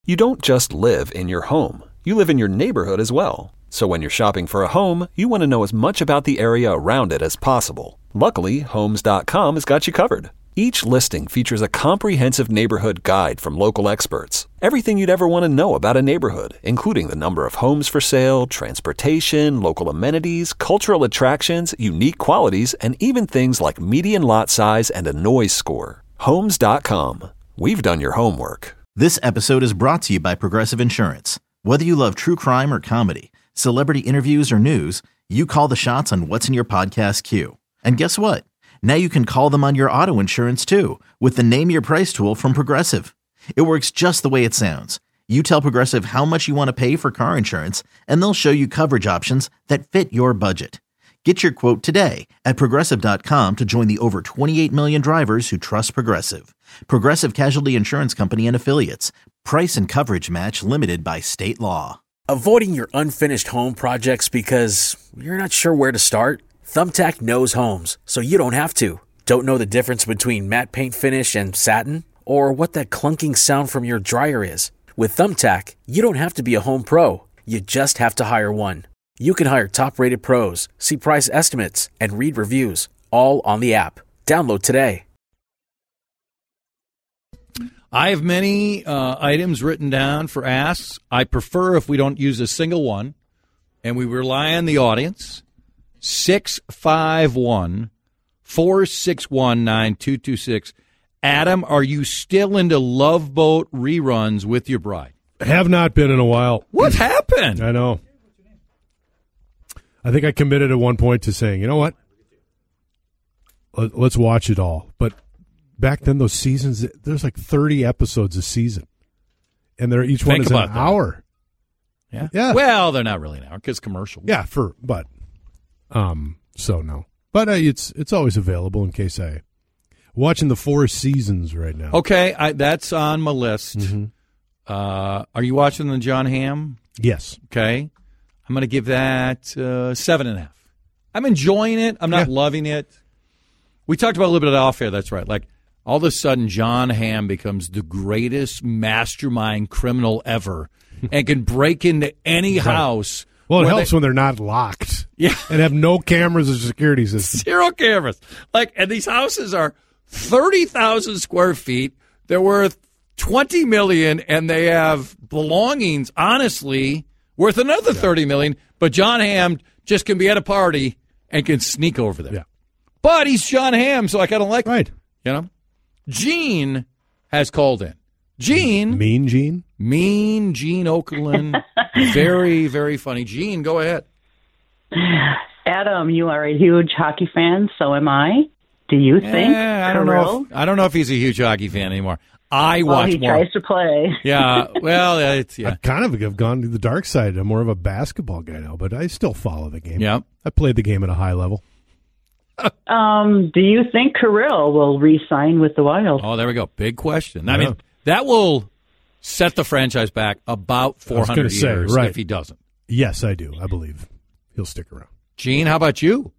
You don't just live in your home. You live in your neighborhood as well. So when you're shopping for a home, you want to know as much about the area around it as possible. Luckily, Homes.com has got you covered. Each listing features a comprehensive neighborhood guide from local experts. Everything you'd ever want to know about a neighborhood, including the number of homes for sale, transportation, local amenities, cultural attractions, unique qualities, and even things like median lot size and a noise score. Homes.com. We've done your homework. This episode is brought to you by Progressive Insurance. Whether you love true crime or comedy, celebrity interviews or news, you call the shots on what's in your podcast queue. And guess what? Now you can call them on your auto insurance too with the Name Your Price tool from Progressive. It works just the way it sounds. You tell Progressive how much you want to pay for car insurance, and they'll show you coverage options that fit your budget. Get your quote today at Progressive.com to join the over 28 million drivers who trust Progressive. Progressive Casualty Insurance Company and Affiliates. Price and coverage match limited by state law. Avoiding your unfinished home projects because you're not sure where to start? Thumbtack knows homes, so you don't have to. Don't know the difference between matte paint finish and satin? Or what that clunking sound from your dryer is? With Thumbtack, you don't have to be a home pro. You just have to hire one. You can hire top-rated pros, see price estimates, and read reviews, all on the app. Download today. I have many items written down for asks. I prefer if we don't use a single one, and we rely on the audience. 651-461-9226. Adam, are you still into Love Boat reruns with your bride? Have not been in a while. What happened? I know. I think I committed at one point to saying, you know what? Let's watch it all. But back then, those seasons, there's like 30 episodes a season. And each one is an hour. Yeah. Well, they're not really an hour because commercials. Yeah, so no. But it's always available in case watching the 4 seasons right now. Okay, that's on my list. Mm-hmm. Are you watching the John Hamm? Yes. Okay. I'm going to give that 7.5. I'm enjoying it. I'm not loving it. We talked about a little bit of off air. That's right. Like all of a sudden, John Hamm becomes the greatest mastermind criminal ever and can break into any house. Well, it helps when they're not locked. Yeah. And have no cameras or security system. 0 cameras. And these houses are 30,000 square feet. They're worth $20 million, and they have belongings, honestly, worth another $30 million. But John Hamm just can be at a party and can sneak over there. Yeah. But he's John Hamm, so I kind of like it. Right. You know? Gene has called in. Gene. Mean Gene? Mean Gene Okerlund. Very, very funny. Gene, go ahead. Adam, you are a huge hockey fan, so am I. Do you think? I don't know if he's a huge hockey fan anymore. I watch more. He tries to play. Yeah, well, I kind of have gone to the dark side. I'm more of a basketball guy now, but I still follow the game. Yeah. I played the game at a high level. Do you think Kirill will re-sign with the Wild? Oh, there we go. Big question. I mean, that will set the franchise back about 400 years if he doesn't. Yes, I do. I believe he'll stick around. Gene, how about you?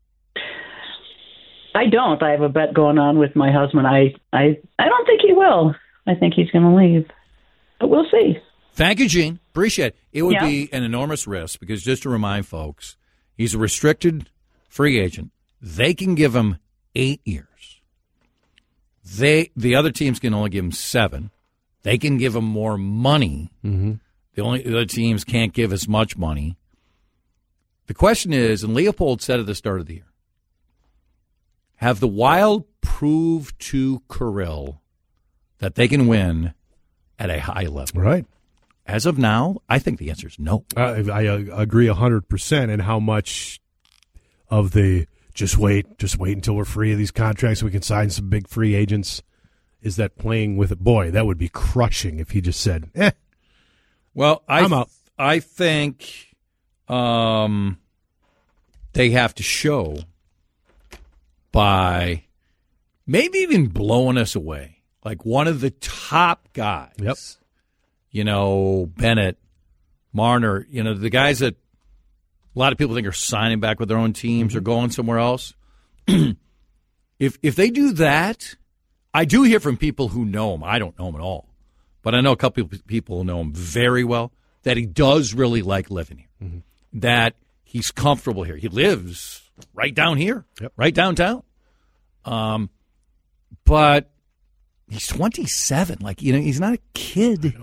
I don't. I have a bet going on with my husband. I don't think he will. I think he's going to leave. But we'll see. Thank you, Gene. Appreciate it. It would be an enormous risk because just to remind folks, he's a restricted free agent. They can give him 8 years. The other teams can only give him 7. They can give him more money. Mm-hmm. The other teams can't give as much money. The question is, and Leopold said at the start of the year, have the Wild proved to Kirill that they can win at a high level? Right. As of now, I think the answer is no. I agree 100%. And how much of the just wait until we're free of these contracts so we can sign some big free agents is that playing with it? Boy, that would be crushing if he just said, Well, I'm out. I think they have to show by maybe even blowing us away. Like one of the top guys. Yep. You know, Bennett, Marner, you know, the guys that a lot of people think are signing back with their own teams or going somewhere else. If they do that, I do hear from people who know him. I don't know him at all. but I know a couple of people know him very well, that he does really like living here, that he's comfortable here. He lives right down here, right downtown. But he's 27. Like, he's not a kid.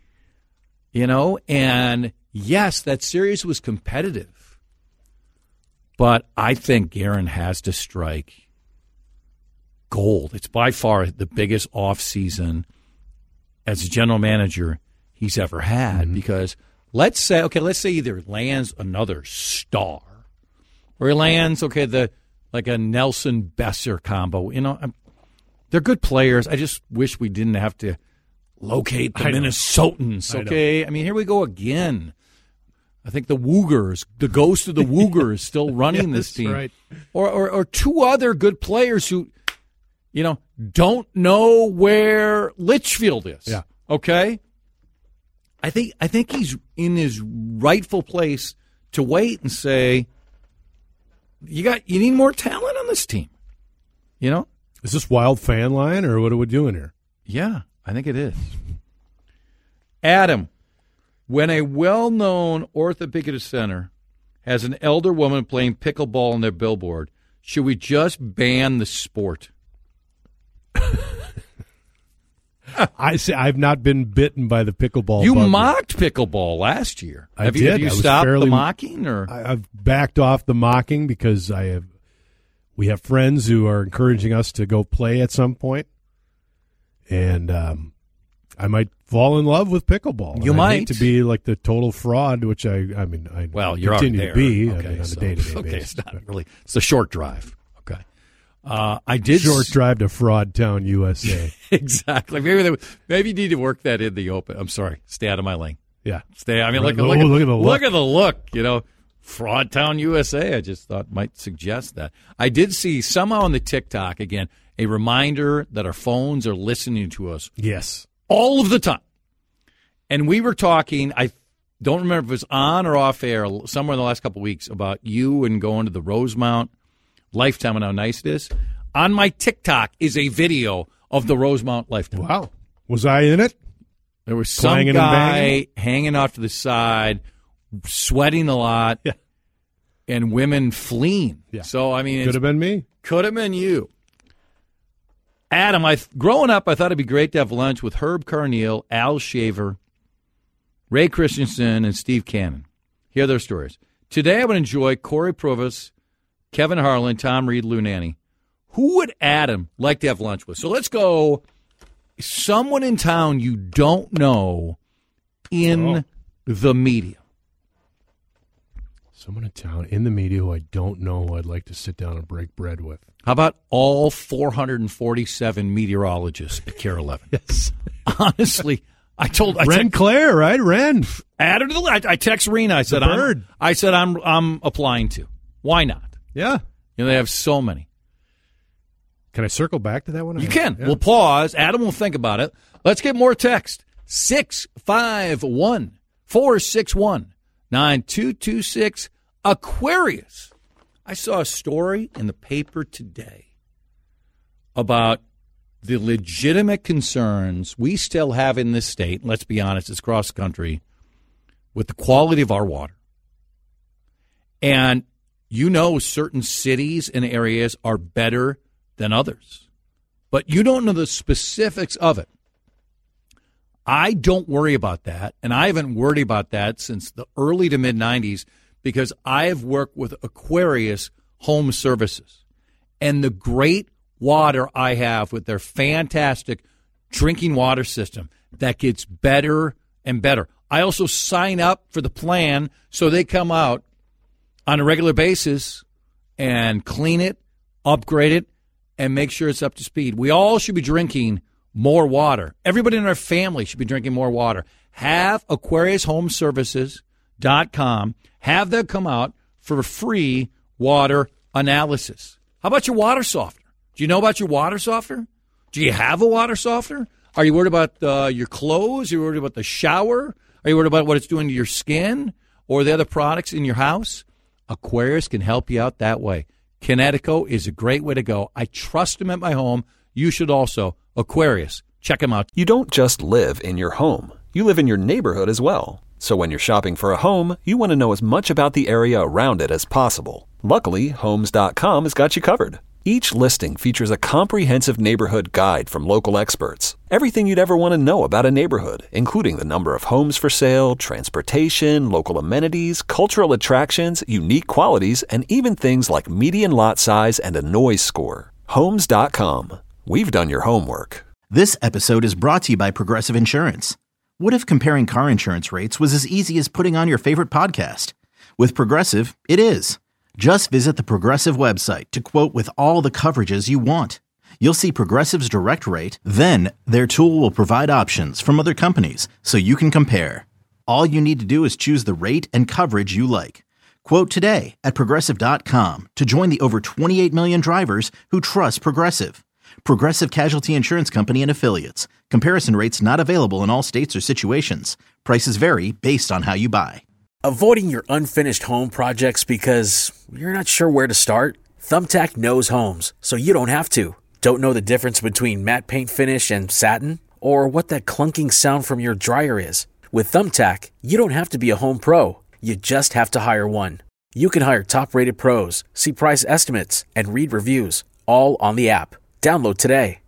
And yes, that series was competitive. But I think Guerin has to strike gold. It's by far the biggest offseason as a general manager he's ever had, because let's say either lands another star or he lands, like a Nelson Besser combo. They're good players. I just wish we didn't have to locate the Minnesotans, okay? I mean, here we go again. I think the Woogers, the ghost of the Woogers, is still running this team. Right. Or two other good players who, don't know where Litchfield is. Yeah. Okay? I think he's in his rightful place to wait and say, you need more talent on this team. Is this wild fan line, or what are we doing here? Yeah, I think it is. Adam, when a well-known orthopedic center has an elder woman playing pickleball on their billboard, should we just ban the sport? I say I've not been bitten by the pickleball. You bug. mocked pickleball last year. Have did. you I was stopped fairly- the mocking? Or I've backed off the mocking because we have friends who are encouraging us to go play at some point, and I might fall in love with pickleball. You I might. hate to be like the total fraud, which I you're continue already there. to be Okay, on a so- day-to-day okay, basis. it's not really. It's a short drive. Okay, I did Short drive to Fraud Town, USA. exactly. Maybe you need to work that in the open. I'm sorry. Stay out of my lane. Yeah. Stay. I mean, Right. look Look at at the look. the look. Fraud Town, USA. I just thought might suggest that. I did see somehow on the TikTok again a reminder that our phones are listening to us Yes. all of the time. And we were talking. I don't remember if it was on or off air somewhere in the last couple of weeks about you and going to the Rosemount Lifetime and how nice it is. On my TikTok is a video of the Rosemount Lifetime. Wow. Was I in it? There was some Clanging and guy banging? hanging off to the side, sweating a lot, Yeah. and women fleeing. Yeah. So, I mean, Could have been me. could have been you. Adam, growing up, I thought it'd be great to have lunch with Herb Carneal, Al Shaver, Ray Christensen, and Steve Cannon. Hear their stories. Today, I would enjoy Corey Provis, Kevin Harlan, Tom Reed, Lou Nanne. Who would Adam like to have lunch with? So let's go someone in town you don't know in the media. Someone in town in the media who I don't know who I'd like to sit down and break bread with. How about all 447 meteorologists at KARE 11? Yes. Honestly, I Ren Claire, right? Ren. add her to the list. I text Rena. I said, bird. I'm applying to. Why not? Yeah. They have so many. Can I circle back to that one? You can. Yeah. We'll pause. Adam will think about it. Let's get more text. 651-461-9226. Aquarius. I saw a story in the paper today about the legitimate concerns we still have in this state, let's be honest, it's across the country, with the quality of our water. And certain cities and areas are better than others, but you don't know the specifics of it. I don't worry about that, and I haven't worried about that since the early to mid-'90s because I have worked with Aquarius Home Services. And the great water I have with their fantastic drinking water system that gets better and better. I also sign up for the plan so they come out on a regular basis and clean it, upgrade it, and make sure it's up to speed. We all should be drinking more water. Everybody in our family should be drinking more water. Have AquariusHomeservices.com. Have them come out for a free water analysis. How about your water softener? Do you know about your water softener? Do you have a water softener? Are you worried about your clothes? Are you worried about the shower? Are you worried about what it's doing to your skin or the other products in your house? Aquarius can help you out that way. Kinetico is a great way to go. I trust them at my home. You should also. Aquarius, Check them out. You don't just live in your home. You live in your neighborhood as well. So when you're shopping for a home, you want to know as much about the area around it as possible. Luckily, Homes.com has got you covered. Each listing features a comprehensive neighborhood guide from local experts. Everything you'd ever want to know about a neighborhood, including the number of homes for sale, transportation, local amenities, cultural attractions, unique qualities, and even things like median lot size and a noise score. Homes.com. We've done your homework. This episode is brought to you by Progressive Insurance. What if comparing car insurance rates was as easy as putting on your favorite podcast? With Progressive, it is. Just visit the Progressive website to quote with all the coverages you want. You'll see Progressive's direct rate, then their tool will provide options from other companies so you can compare. All you need to do is choose the rate and coverage you like. Quote today at Progressive.com to join the over 28 million drivers who trust Progressive. Progressive Casualty Insurance Company and Affiliates. Comparison rates not available in all states or situations. Prices vary based on how you buy. Avoiding your unfinished home projects because you're not sure where to start? Thumbtack knows homes, so you don't have to. Don't know the difference between matte paint finish and satin? Or what that clunking sound from your dryer is? With Thumbtack, you don't have to be a home pro. You just have to hire one. You can hire top-rated pros, see price estimates, and read reviews, all on the app. Download today.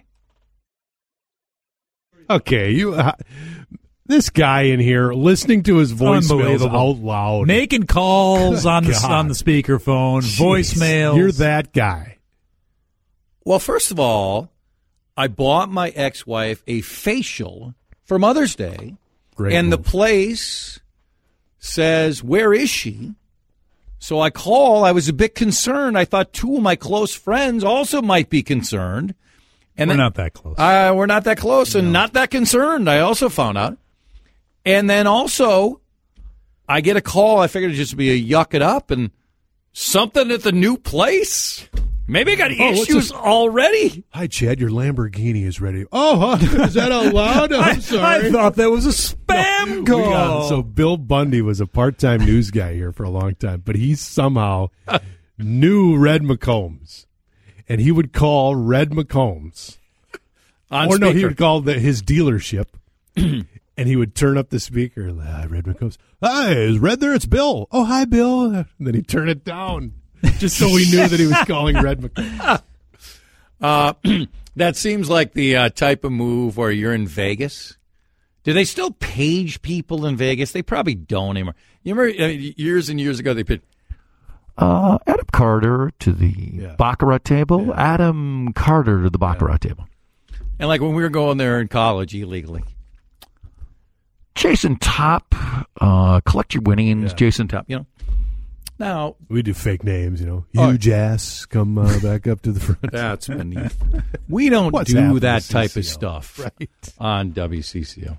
Okay, this guy in here listening to his voicemails out loud, making calls on the speakerphone, Jeez, voicemails. You're that guy. Well, first of all, I bought my ex-wife a facial for Mother's Day, Great and move. the place says, "Where is she?" So I call. I was a bit concerned. I thought two of my close friends also might be concerned. And We're then, not that close. we're not that close and not that concerned, I also found out. And then also, I get a call. I figured it'd just be a yuck it up and something at the new place. Maybe I got issues already. Hi, Chad. Your Lamborghini is ready. Oh, is that out loud? I'm sorry. I thought that was a spam call. So Bill Bundy was a part-time news guy here for a long time, but he somehow knew Red McCombs, and he would call Red McCombs. He would call his dealership, and he would turn up the speaker. Red McCombs. Hi, is Red there? It's Bill. Oh, hi, Bill. And then he'd turn it down. Just so we knew that he was calling Red McCombs. That seems like the type of move where you're in Vegas. Do they still page people in Vegas? They probably don't anymore. You remember years and years ago they paid Adam Carter to the Baccarat table. Yeah. Adam Carter to the Baccarat table. And like when we were going there in college illegally. Jason Top, collect your winnings. Jason Top, Now, we do fake names, Hugh Jass, come back up to the front. That's beneath. We don't What's do happened that to type of CCO? stuff Right. on WCCO.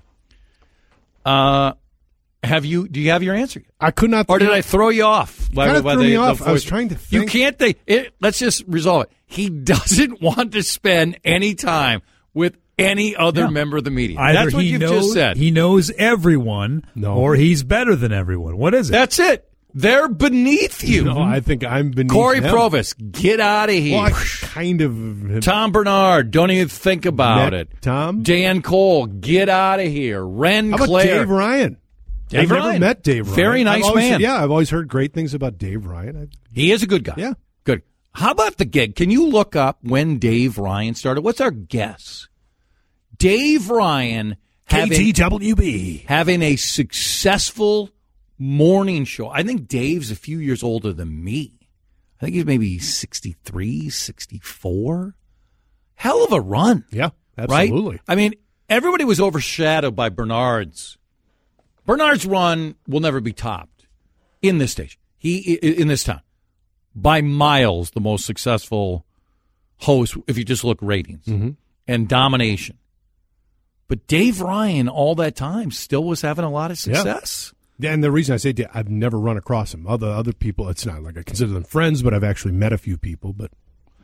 Do you have your answer yet? I could not. Or did I throw you off? Kind of threw me off. I was trying to You think. can't. Let's just resolve it. He doesn't want to spend any time with any other member of the media. Either That's what he you've knows, just said. He knows everyone, or he's better than everyone. What is it? That's it. They're beneath you. No, I think I'm beneath Corey them. Provis, get out of here. Well, I kind of. Tom Bernard, don't even think about Met it. Tom? Dan Cole, get out of here. Ren How about Claire. Dave Ryan? Dave I've Ryan. never met Dave Ryan. Very nice man. Yeah, I've always heard great things about Dave Ryan. He is a good guy. Yeah. Good. How about the gig? Can you look up when Dave Ryan started? What's our guess? Dave Ryan KTWB. having a successful morning show. I think Dave's a few years older than me. I think he's maybe 63, 64. Hell of a run. Yeah, absolutely. Right? I mean, everybody was overshadowed by Bernard's. Bernard's run will never be topped in this station. In this town. By miles, the most successful host, if you just look ratings and domination. But Dave Ryan, all that time, still was having a lot of success. Yeah, and the reason I say I've never run across him. Other people, it's not like I consider them friends, but I've actually met a few people. But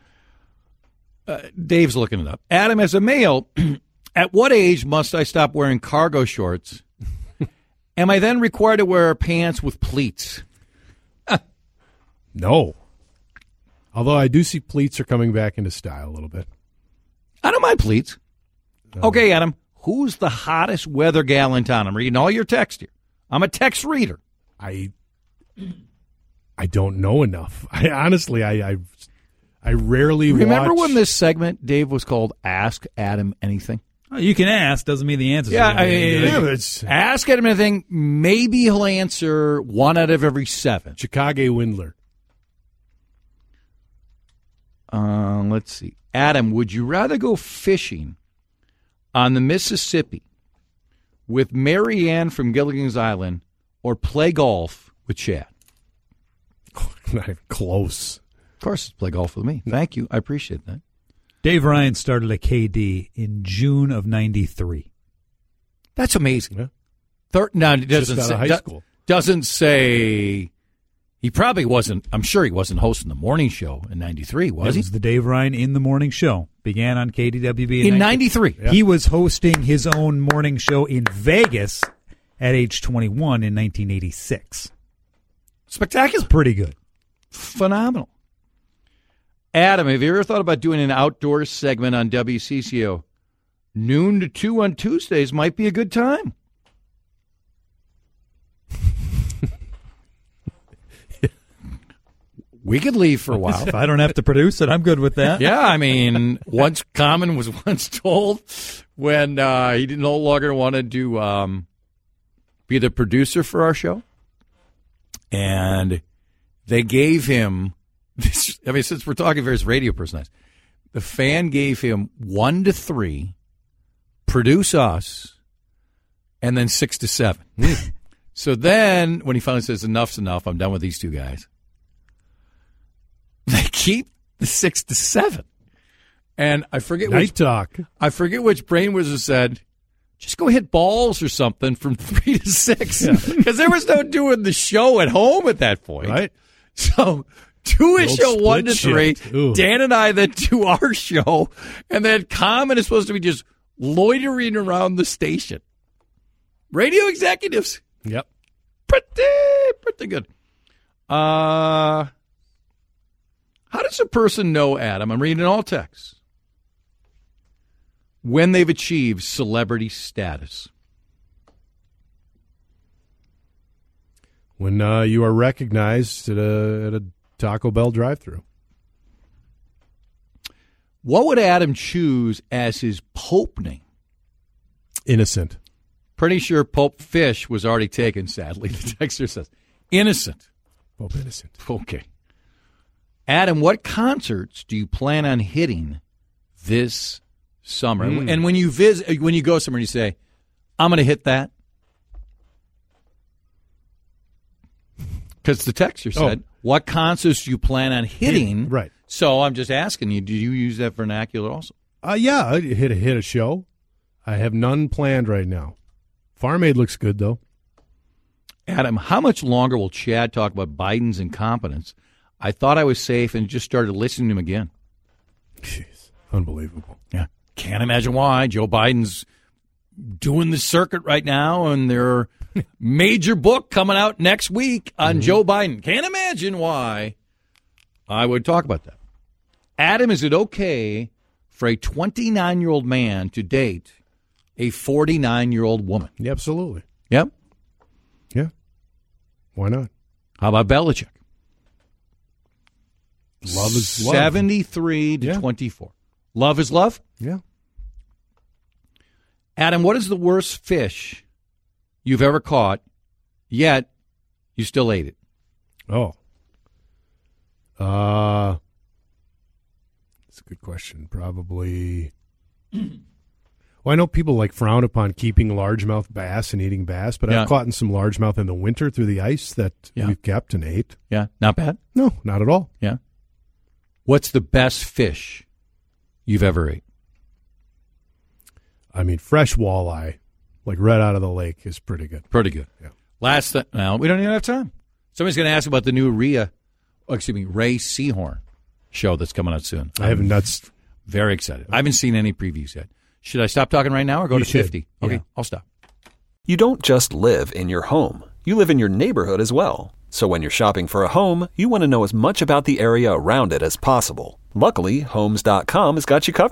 Dave's looking it up. Adam, as a male, at what age must I stop wearing cargo shorts? Am I then required to wear pants with pleats? no. Although I do see pleats are coming back into style a little bit. I don't mind pleats. Okay, Adam, who's the hottest weather gal in town? I'm reading all your text here. I'm a text reader. I don't know enough. I rarely Remember watch. when this segment, Dave, was called Ask Adam Anything? Oh, you can ask. Doesn't mean the answer. Ask Adam Anything. Maybe he'll answer 1 out of every 7. Chicago Windler. Let's see. Adam, would you rather go fishing on the Mississippi with Mary Ann from Gilligan's Island or play golf with Chad? Not even close. Of course, it's play golf with me. Thank you. I appreciate that. Dave Ryan started at KD in June of '93. That's amazing. Yeah. No, it Just doesn't out say, of high school. Doesn't say. He probably wasn't. I'm sure he wasn't hosting the morning show in '93, was It he? was the Dave Ryan in the Morning Show. Began on KDWB In '93. Yeah. He was hosting his own morning show in Vegas at age 21 in 1986. Spectacular. Pretty good. Phenomenal. Adam, have you ever thought about doing an outdoor segment on WCCO? Noon to 2 on Tuesdays might be a good time. We could leave for a while. If I don't have to produce it, I'm good with that. Yeah, I mean, once Common was once told when he no longer wanted to be the producer for our show, and they gave him this. I mean, since we're talking various radio personalities, the fan gave him 1 to 3, produce us, and then 6 to 7. So then, when he finally says enough's enough, I'm done with these two guys. They keep the 6 to 7, and I forget Night talk. I forget which brain wizard said, just go hit balls or something from 3 to 6, because there was no doing the show at home at that point. Right. So do a Old show 1 to split 3. shift. Ooh. Dan and I then do our show, and then Common is supposed to be just loitering around the station. Radio executives, Yep. pretty good. How does a person know, Adam? I'm reading all texts. When they've achieved celebrity status. When you are recognized at a Taco Bell drive-thru. What would Adam choose as his Pope name? Innocent. Pretty sure Pope Fish was already taken, sadly. The texter says. Innocent. Pope Innocent. Okay. Adam, what concerts do you plan on hitting this summer? And when you go somewhere and you say, I'm going to hit that. Because the texter said, what concerts do you plan on hitting? Right. So I'm just asking you, do you use that vernacular also? Yeah, I'd hit a show. I have none planned right now. Farm Aid looks good, though. Adam, how much longer will Chad talk about Biden's incompetence? I thought I was safe and just started listening to him again. Jeez, unbelievable. Yeah. Can't imagine why. Joe Biden's doing the circuit right now, and their major book coming out next week on Joe Biden. Can't imagine why I would talk about that. Adam, is it okay for a 29-year-old man to date a 49-year-old woman? Yeah, absolutely. Yep. Yeah. Why not? How about Belichick? Love is love. 73 to 24. Love is love? Yeah. Adam, what is the worst fish you've ever caught, yet you still ate it? Oh. That's a good question. Probably. Well, I know people frown upon keeping largemouth bass and eating bass, but I've caught in some largemouth in the winter through the ice that we've kept and ate. Yeah, not bad? No, not at all. Yeah. What's the best fish you've ever ate? I mean, fresh walleye, right out of the lake, is pretty good. Pretty good. Yeah. Last thing, now we don't even have time. Somebody's going to ask about the new Ray Seahorn show that's coming out soon. I haven't. That's very excited. I haven't seen any previews yet. Should I stop talking right now or go to 50? Okay, Yeah. I'll stop. You don't just live in your home. You live in your neighborhood as well. So when you're shopping for a home, you want to know as much about the area around it as possible. Luckily, Homes.com has got you covered.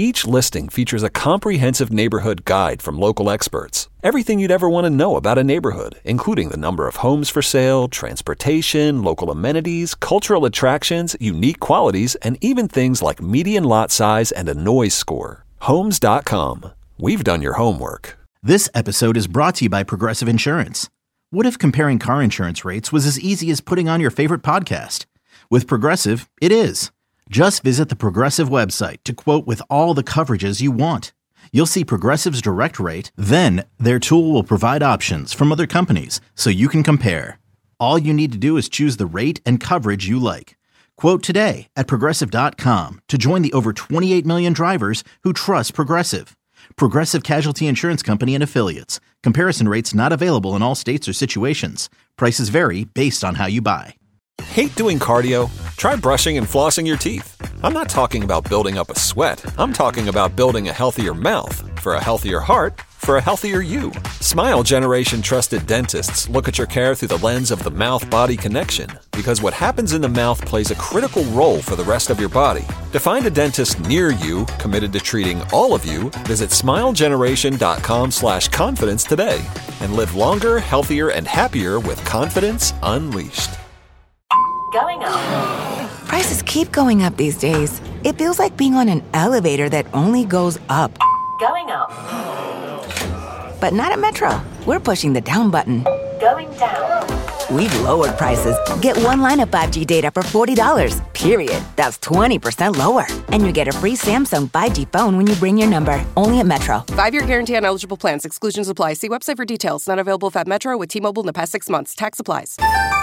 Each listing features a comprehensive neighborhood guide from local experts. Everything you'd ever want to know about a neighborhood, including the number of homes for sale, transportation, local amenities, cultural attractions, unique qualities, and even things like median lot size and a noise score. Homes.com. We've done your homework. This episode is brought to you by Progressive Insurance. What if comparing car insurance rates was as easy as putting on your favorite podcast? With Progressive, it is. Just visit the Progressive website to quote with all the coverages you want. You'll see Progressive's direct rate, then their tool will provide options from other companies so you can compare. All you need to do is choose the rate and coverage you like. Quote today at Progressive.com to join the over 28 million drivers who trust Progressive. Progressive Casualty Insurance Company and Affiliates. Comparison rates not available in all states or situations. Prices vary based on how you buy. Hate doing cardio? Try brushing and flossing your teeth. I'm not talking about building up a sweat. I'm talking about building a healthier mouth. For a healthier heart, for a healthier you. Smile Generation trusted dentists look at your care through the lens of the mouth-body connection, because what happens in the mouth plays a critical role for the rest of your body. To find a dentist near you committed to treating all of you, visit smilegeneration.com/confidence today and live longer, healthier, and happier with confidence unleashed. Going up. Prices keep going up these days. It feels like being on an elevator that only goes up. Going up. But not at Metro. We're pushing the down button. Going down. We've lowered prices. Get one line of 5G data for $40, period. That's 20% lower. And you get a free Samsung 5G phone when you bring your number. Only at Metro. 5-year guarantee on eligible plans. Exclusions apply. See website for details. Not available at Metro with T-Mobile in the past 6 months. Tax applies.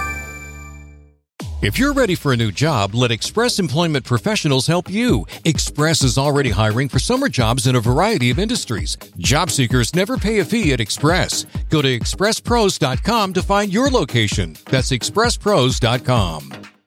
If you're ready for a new job, let Express Employment Professionals help you. Express is already hiring for summer jobs in a variety of industries. Job seekers never pay a fee at Express. Go to expresspros.com to find your location. That's expresspros.com.